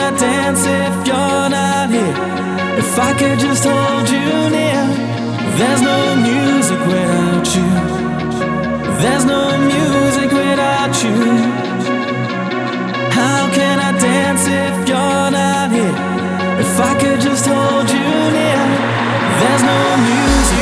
I dance if you're not here? If I could just hold you near. There's no music without you. There's no music without you. How can I dance if you're not here? If I could just hold you near. There's no music.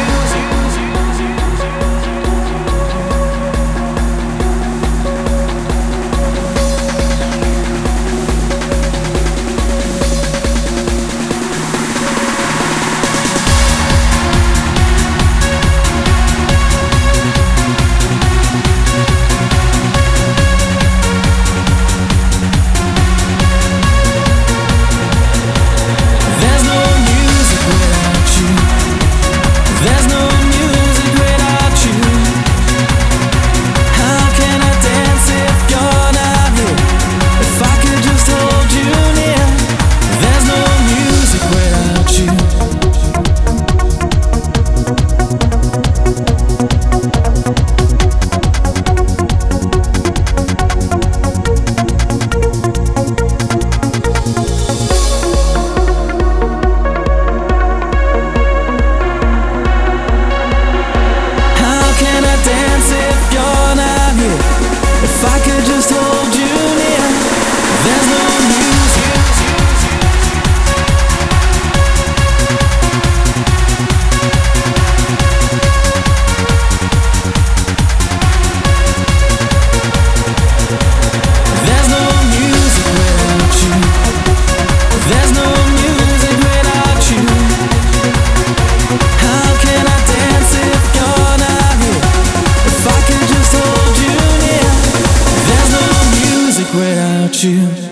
Without you.